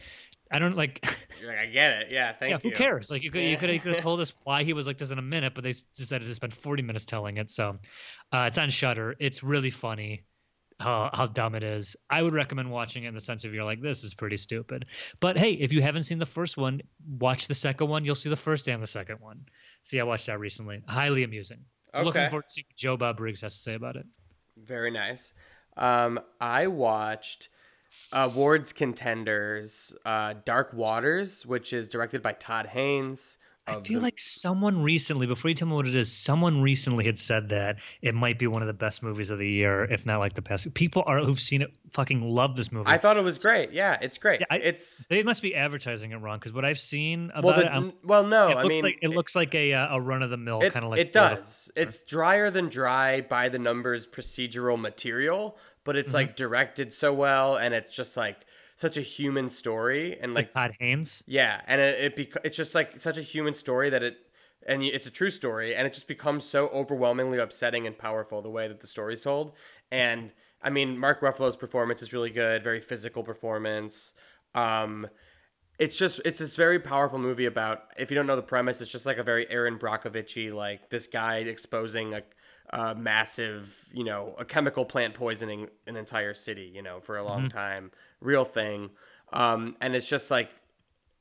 I don't like. You're like, I get it. Yeah, thank yeah, you. who cares? Like, you could Yeah. you could you could have told us why he was like this in a minute, but they s- decided to spend forty minutes telling it. So, uh, it's on Shudder. It's really funny. How, how dumb it is. I would recommend watching it in the sense of you're like, this is pretty stupid. But hey, if you haven't seen the first one, watch the second one. You'll see the first and the second one. See, I watched that recently. Highly amusing. I'm looking Okay. forward to see what Joe Bob Briggs has to say about it. Very nice. Um, I watched awards contenders, uh, Dark Waters, which is directed by Todd Haynes. I of feel the- like someone recently, before you tell me what it is, someone recently had said that it might be one of the best movies of the year, if not like the best. People are who've seen it fucking love this movie. I thought it was great. Yeah, it's great. Yeah, I- it's They must be advertising it wrong, because what I've seen about well, it, the, I'm- well, no, it I looks mean, like it looks like a uh, a run of the mill It, kind of like it political- does. It's drier than dry, by the numbers procedural material, but it's Mhm. like directed so well, and it's just like such a human story, and like like Todd Haynes. yeah, and it, it bec- it's just like such a human story that it, and it's a true story, and it just becomes so overwhelmingly upsetting and powerful the way that the story's told. And I mean, Mark Ruffalo's performance is really good, very physical performance. Um, it's just it's this very powerful movie about, if you don't know the premise, it's just like a very Aaron Brockovich-y, like this guy exposing a, a massive, you know, a chemical plant poisoning an entire city, you know, for a long Mhm. time, real thing. Um, and it's just like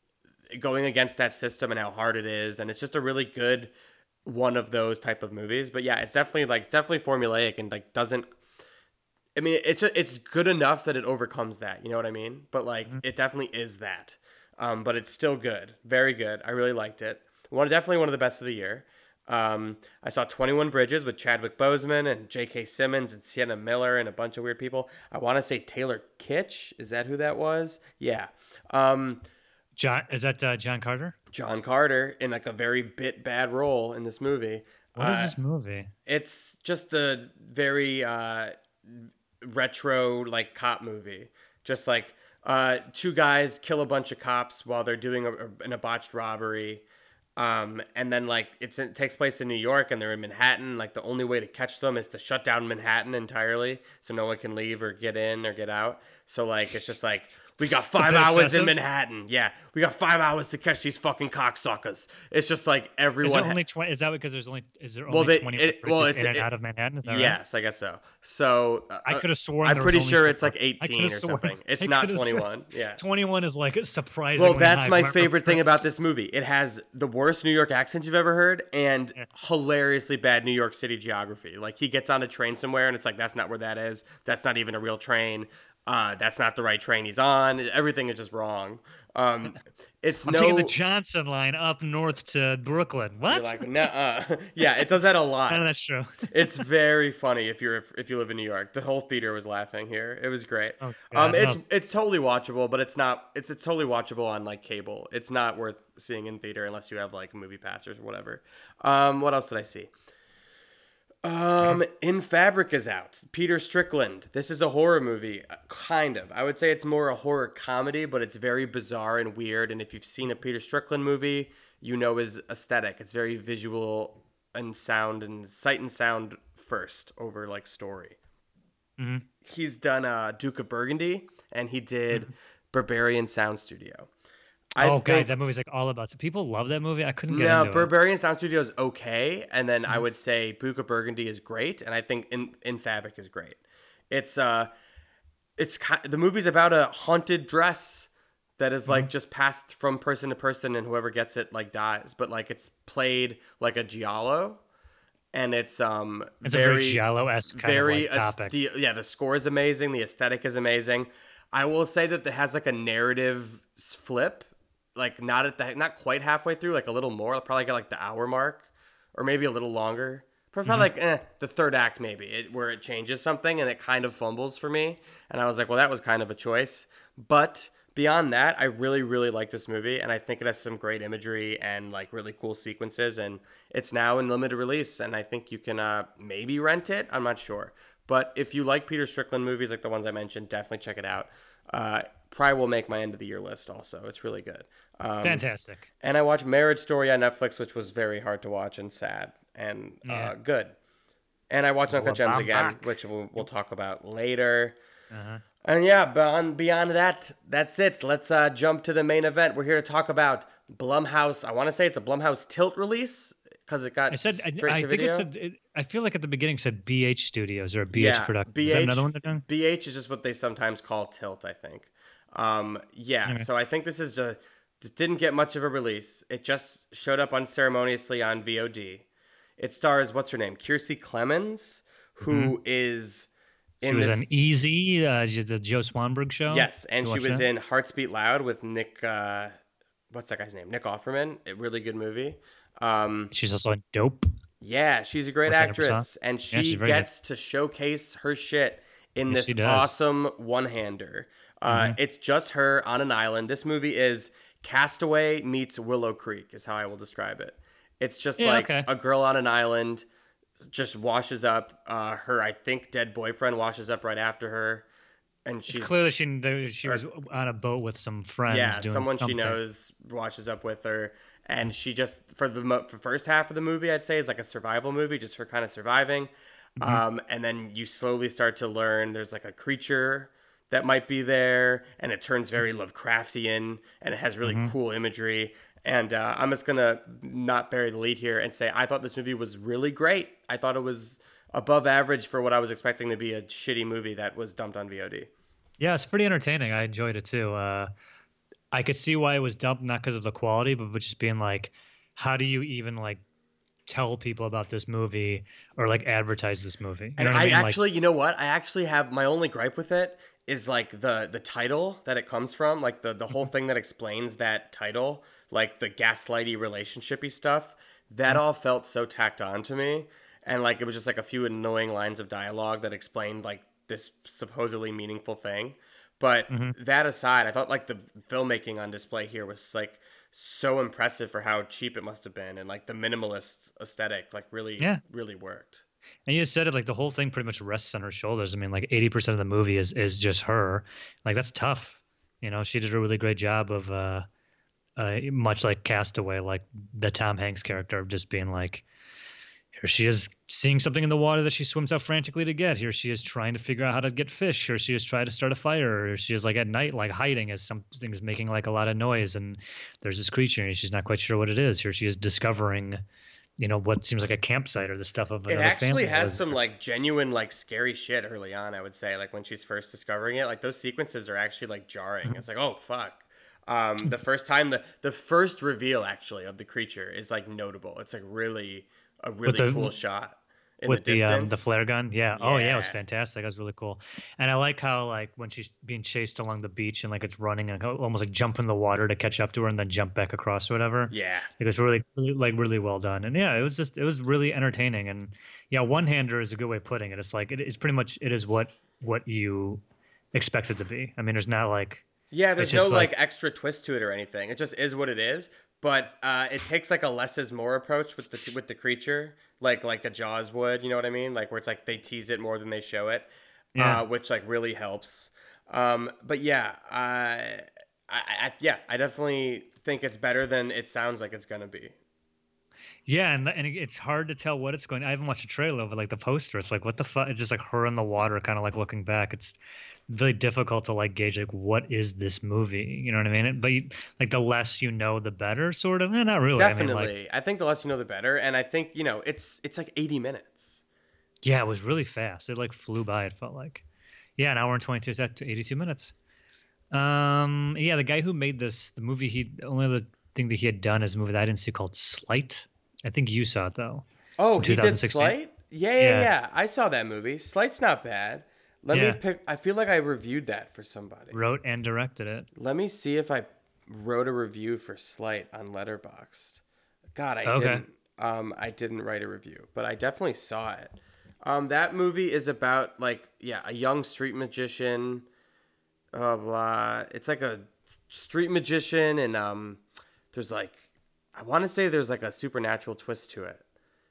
going against that system and how hard it is, and it's just a really good one of those type of movies. But yeah, it's definitely like definitely formulaic and like doesn't. I mean, it's it's good enough that it overcomes that. You know what I mean? But like, mm-hmm. it definitely is that. Um, but it's still good, very good. I really liked it. One definitely one of the best of the year. Um, I saw twenty-one Bridges with Chadwick Boseman and J K. Simmons and Sienna Miller and a bunch of weird people. I want to say Taylor Kitsch. Is that who that was? Yeah. Um, John, is that uh, John Carter? John Carter in like a very bit bad role in this movie. What uh, is this movie? It's just a very uh, retro like cop movie. Just like uh, two guys kill a bunch of cops while they're doing a, a, a botched robbery. Um, and then like it's, it takes place in New York and they're in Manhattan. Like the only way to catch them is to shut down Manhattan entirely so no one can leave or get in or get out. So like, it's just like, we got five hours excessive. in Manhattan. Yeah. We got five hours to catch these fucking cocksuckers. It's just like everyone. Is there ha- only twenty? Is that because there's only, is there only well, they, twenty it, well, it's, in and it, out of Manhattan? Is that yes, right? I guess so. So uh, I could have sworn. I'm pretty sure four. it's like eighteen or sworn, something. It's I not twenty-one. Yeah. twenty-one is like surprising. Well, that's my favorite thing about this movie. It has the worst New York accent you've ever heard and yeah. hilariously bad New York City geography. Like he gets on a train somewhere and it's like, that's not where that is. That's not even a real train. Uh, that's not the right train he's on. Everything is just wrong. Um, it's I'm no. taking the Johnson line up north to Brooklyn. What? You're like, nuh-uh. Yeah, it does that a lot. No, that's true. It's very funny if you're if you live in New York. The whole theater was laughing here. It was great. Oh, um, it's no. it's totally watchable, but it's not. It's it's totally watchable on like cable. It's not worth seeing in theater unless you have like Movie Pass or whatever. Um, what else did I see? Um, In Fabric is out. Peter Strickland. This is a horror movie, kind of. I would say it's more a horror comedy, but it's very bizarre and weird. And if you've seen a Peter Strickland movie, you know his aesthetic. It's very visual and sound and sight and sound first over like story. Mm-hmm. He's done uh, Duke of Burgundy, and he did mm-hmm. Barbarian Sound Studio. I oh think, god, that movie's like all about. So people love that movie. I couldn't get no, into Barbarian it. Sound Studio is okay, and then mm-hmm. I would say Duke of Burgundy is great, and I think In In Fabric is great. It's uh, it's the movie's about a haunted dress that is like mm-hmm. just passed from person to person, and whoever gets it like dies. But like it's played like a giallo, and it's um it's very, a very giallo-esque kind very of like topic. The, yeah, the score is amazing. The aesthetic is amazing. I will say that it has like a narrative flip. Like not at the not quite halfway through, like a little more. I'll probably get like the hour mark, or maybe a little longer. Probably mm-hmm. like eh, the third act maybe, it, where it changes something and it kind of fumbles for me. And I was like, well, that was kind of a choice. But beyond that, I really, really like this movie, and I think it has some great imagery and like really cool sequences. And it's now in limited release, and I think you can uh, maybe rent it. I'm not sure, but if you like Peter Strickland movies like the ones I mentioned, definitely check it out. Uh, probably will make my end of the year list also. It's really good. Um, Fantastic. And I watched Marriage Story on Netflix, which was very hard to watch and sad and yeah. uh, good. And I watched Uncut Gems again, back. which we'll, we'll talk about later. Uh-huh. And yeah, beyond, beyond that, that's it. Let's uh, jump to the main event. We're here to talk about Blumhouse. I want to say it's a Blumhouse Tilt release because it got I said, straight I, I to think video. It said, it, I feel like at the beginning it said B H Studios or B H yeah, Productions. B H, Is that another one they're doing? B H is just what they sometimes call Tilt, I think. Um, yeah, okay. So I think this is a... It didn't get much of a release. It just showed up unceremoniously on V O D. It stars, what's her name? Kiersey Clemons, who mm-hmm. is in She was this... in Easy, uh, the Joe Swanberg show. Yes, and you she was that? in Hearts Beat Loud with Nick, uh, what's that guy's name? Nick Offerman. A really good movie. Um, she's also in Dope. Yeah, she's a great actress, and she yeah, gets good. to showcase her shit in yes, this awesome one-hander. Uh, mm-hmm. It's just her on an island. This movie is... Castaway meets Willow Creek is how I will describe it. It's just yeah, like okay. a girl on an island just washes up. Uh, her, I think, dead boyfriend washes up right after her. And she's it's clearly she, she was on a boat with some friends. Yeah, doing someone something. she knows washes up with her. And she just, for the, mo- for the first half of the movie, I'd say, is like a survival movie, just her kind of surviving. Mm-hmm. Um, and then you slowly start to learn there's like a creature that might be there, and it turns very Lovecraftian, and it has really mm-hmm. cool imagery. And uh, I'm just gonna not bury the lead here and say I thought this movie was really great. I thought it was above average for what I was expecting to be a shitty movie that was dumped on V O D. Yeah, it's pretty entertaining. I enjoyed it too. Uh, I could see why it was dumped, not because of the quality, but, but just being like, how do you even like tell people about this movie or like advertise this movie? You And know what I I mean? actually, Like, you know what? I actually have my only gripe with it is like the the title that it comes from, like the the whole thing that explains that title, like the gaslighty relationshipy stuff. That all felt so tacked on to me, and like it was just like a few annoying lines of dialogue that explained like this supposedly meaningful thing. But mhm. that aside, I thought like the filmmaking on display here was like so impressive for how cheap it must have been, and like the minimalist aesthetic like really Yeah. really worked. And you said it, like the whole thing pretty much rests on her shoulders. I mean, like eighty percent of the movie is is just her. Like that's tough. You know, she did a really great job of uh, uh much like Castaway, like the Tom Hanks character of just being like, here she is seeing something in the water that she swims out frantically to get. Here she is trying to figure out how to get fish. Here she is trying to start a fire. Here she is like at night, like hiding as something's making like a lot of noise. And there's this creature and she's not quite sure what it is. Here she is discovering, you know, what seems like a campsite or the stuff of It another actually family. has some like genuine like scary shit early on, I would say, like when she's first discovering it. Like those sequences are actually like jarring. Mm-hmm. It's like, oh fuck. Um, the first time the the first reveal actually of the creature is like notable. It's like really a really the- cool shot in with the the distance. um the flare gun. Yeah. Oh yeah, it was Yeah. fantastic. It was really cool. And I like how like when she's being chased along the beach and like it's running and almost like jump in the water to catch up to her and then jump back across or whatever. Yeah. It was really, really like really well done. And yeah, it was just it was really entertaining. And yeah, one hander is a good way of putting it. It's like it, it's pretty much it is what what you expect it to be. I mean, there's not like Yeah, there's it's no just like, like- extra twist to it or anything. It just is what it is. But uh, it takes like a less is more approach with the with the creature, like like a Jaws would. You know what I mean? Like where it's like they tease it more than they show it, Yeah. uh, which like really helps. Um, but yeah, uh, I, I yeah, I definitely think it's better than it sounds like it's gonna be. Yeah, and and it- it's hard to tell what it's going. I haven't watched a trailer of it, like the poster. It's like what the fuck? It's just like her in the water, kind of like looking back. It's really difficult to like gauge like what is this movie? You know what I mean? But you, like the less you know, the better, sort of. Eh, not really. Definitely, I mean, like, I think the less you know, the better. And I think you know, it's it's like eighty minutes. yeah, it was really fast. It like flew by. It felt like, yeah, an hour and twenty two. Is that eighty two minutes? Um, yeah, the guy who made this, the movie, he the only other thing that he had done is a movie that I didn't see called Slight. I think you saw it though. Oh, In he did twenty sixteen? Slight? Yeah, yeah, Yeah. yeah. I saw that movie. Slight's not bad. Let Yeah. me pick. I feel like I reviewed that for somebody. Wrote and directed it. Let me see if I wrote a review for Slight on Letterboxd. God, I Okay. didn't. Um, I didn't write a review, but I definitely saw it. Um, that movie is about like yeah, a young street magician. Blah blah. It's like a street magician, and um, there's like I want to say there's like a supernatural twist to it.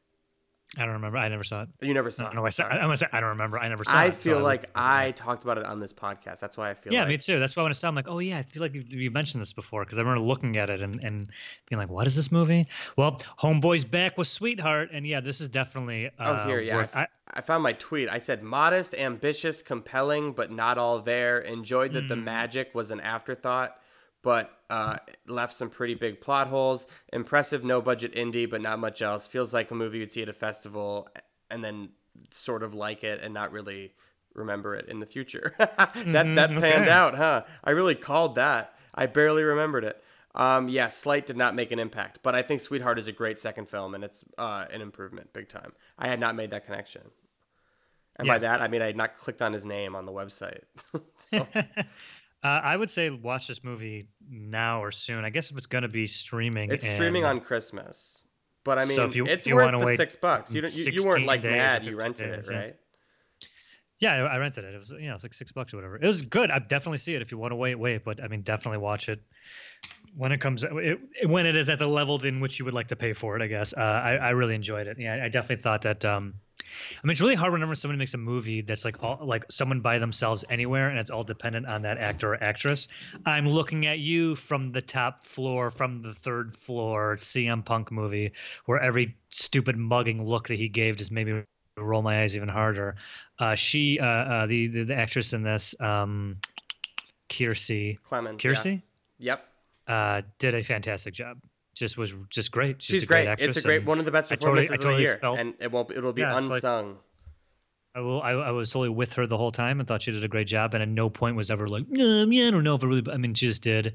I don't remember. I never saw it. You never saw No, it. no, I, said, Sorry. I'm gonna say I don't remember. I never saw I it. so feel would- like I talked about it on this podcast. That's why I feel Yeah, like me too. That's why when I saw, it, I'm like, oh yeah, I feel like you, you mentioned this before because I remember looking at it and, and being like, what is this movie? Well, Homeboy's back with Sweetheart, and yeah, this is definitely. Uh, Oh, here, yeah. worth- I, I, I found my tweet. I said, modest, ambitious, compelling, but not all there. Enjoyed that Hmm. the magic was an afterthought, but uh, left some pretty big plot holes. Impressive, no budget indie, but not much else. Feels like a movie you'd see at a festival and then sort of like it and not really remember it in the future. that that Mhm, panned okay. out, huh? I really called that. I barely remembered it. Um, yeah, Slight did not make an impact, but I think Sweetheart is a great second film, and it's uh, an improvement, big time. I had not made that connection, and by Yeah. that I mean I had not clicked on his name on the website. uh, I would say watch this movie now or soon. I guess if it's gonna be streaming, It's and- streaming on Christmas, but I mean So if you- it's you worth wanna the wait six bucks. You, don't, you, you weren't sixteen like days or mad you fifteen rented days, it, yeah. right? Yeah, I I rented it. It was yeah, it's like six bucks or whatever. It was good. I'd definitely see it if you want to wait, wait. But I mean, definitely watch it when it comes it, when it is at the level in which you would like to pay for it. I guess uh, I I really enjoyed it. Yeah, I definitely thought that. Um, I mean, it's really hard whenever somebody makes a movie that's like all like someone by themselves anywhere, and it's all dependent on that actor or actress. I'm looking at you from the top floor, from the third floor, C M Punk movie, where every stupid mugging look that he gave just made me roll my eyes even harder. Uh, she, uh, uh, the, the the actress in this, um, Kiersey, Clemens. yeah. Kiersey, Yep. uh, did a fantastic job. Just was just great. She's, a great. actress, it's a great and one of the best I totally- performances I of the totally year, felt- and it won't. It'll be Yeah, it's like- unsung. I will. I, I was totally with her the whole time and thought she did a great job. And at no point was ever like, um, yeah, I don't know if it really. I mean, she just did.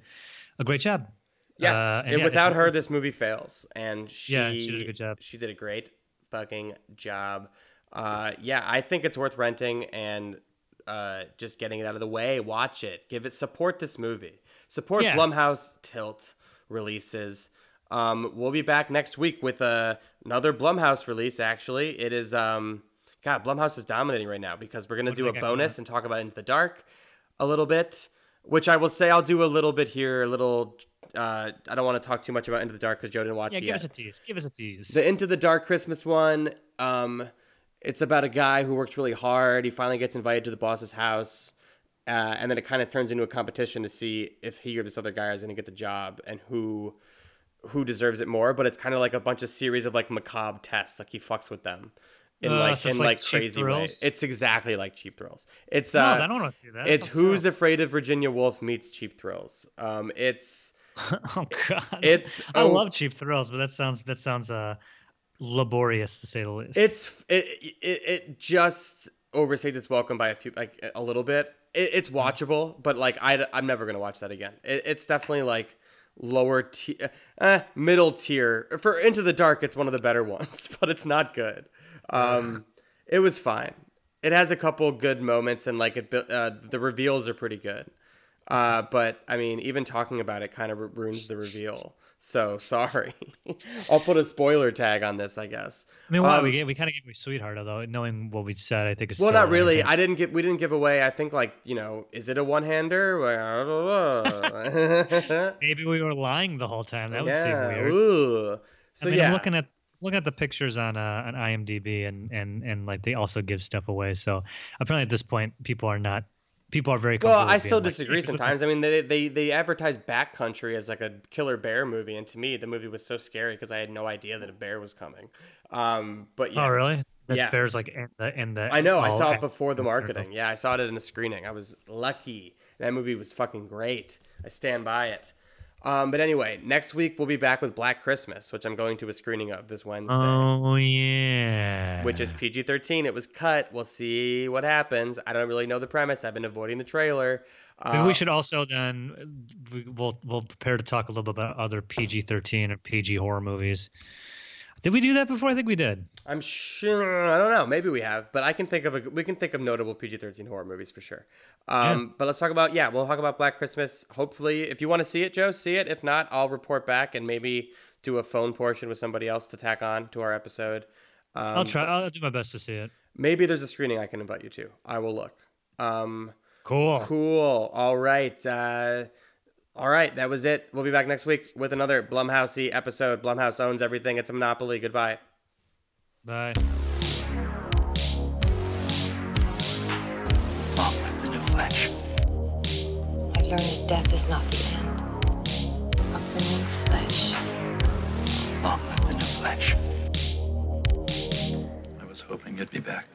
a great job. Yeah, Uh, and yeah, without it's- her, it's- this movie fails, and she Yeah, she did a good job. She did a great fucking job. Uh, yeah, I think it's worth renting and uh, just getting it out of the way. Watch it, give it support. This movie support Yeah. Blumhouse Tilt releases. Um, we'll be back next week with uh, another Blumhouse release. Actually, it is um, God, Blumhouse is dominating right now because we're gonna What do do a they got bonus and talk about Into the Dark a little bit, which I will say I'll do a little bit here. A little. Uh, I don't want to talk too much about Into the Dark because Joe didn't watch Yeah, it give yet. us a tease. Give us a tease. The Into the Dark Christmas one. Um, it's about a guy who works really hard. He finally gets invited to the boss's house, uh, and then it kind of turns into a competition to see if he or this other guy is going to get the job and who who deserves it more. But it's kind of like a bunch of series of like macabre tests. Like he fucks with them in Uh, like so it's in like like Cheap crazy Thrills? ways. It's exactly like Cheap Thrills. It's no, uh, I don't want to see that. it's Sounds Who's terrible. Afraid of Virginia Woolf meets Cheap Thrills. Um, it's Oh god. It's- I oh. love Cheap Thrills, but that sounds that sounds uh laborious to say the least. It's it it, it just overstates its welcome by a few like a little bit. It, it's watchable, but like I I'm never gonna watch that again. It, it's definitely like lower tier, eh, middle tier. For Into the Dark, it's one of the better ones, but it's not good. Um, it was fine. It has a couple good moments, and like it bu- uh, the reveals are pretty good. Uh, but I mean, even talking about it kind of ruins the reveal. So sorry. I'll put a spoiler tag on this, I guess. I mean, wow, Um, we get, we kind of gave away Sweetheart, although knowing what we said, I think it's Well, still not really. entertaining. I didn't give. We didn't give away. I think like you know, is it a one hander? I don't know. Maybe we were lying the whole time. That would seem yeah. weird. Ooh. So I mean, yeah. I'm looking at looking at the pictures on uh, on IMDb, and and and like they also give stuff away. So apparently, at this point, people are not. People are very Well, comfortable I with being still like, disagree "Keep it with the-" sometimes. I mean, they, they they advertise Backcountry as like a killer bear movie, and to me, the movie was so scary because I had no idea that a bear was coming. Um, but yeah, Oh, really? That's Yeah. bears like in the in the. I know. I all saw it act- before the marketing. circles. Yeah, I saw it in a screening. I was lucky. That movie was fucking great. I stand by it. Um, but anyway, next week we'll be back with Black Christmas, which I'm going to a screening of this Wednesday. Oh yeah. Which is P G thirteen. It was cut. We'll see what happens. I don't really know the premise. I've been avoiding the trailer. Uh, Maybe we should also then we- we'll we'll prepare to talk a little bit about other P G thirteen or P G horror movies. Did we do that before? I think we did. I'm sure. I don't know. Maybe we have, but I can think of a. We can think of notable P G thirteen horror movies for sure. Um, But let's talk about yeah. We'll talk about Black Christmas. Hopefully, if you want to see it, Joe, see it. If not, I'll report back and maybe do a phone portion with somebody else to tack on to our episode. Um, I'll try. I'll do my best to see it. Maybe there's a screening I can invite you to. I will look. Um, Cool. Cool. All right. Uh, all right. That was it. We'll be back next week with another Blumhousey episode. Blumhouse owns everything. It's a monopoly. Goodbye. Bye. Long live the new flesh. I've learned that death is not the end of the new flesh. Long live the new flesh. I was hoping you'd be back.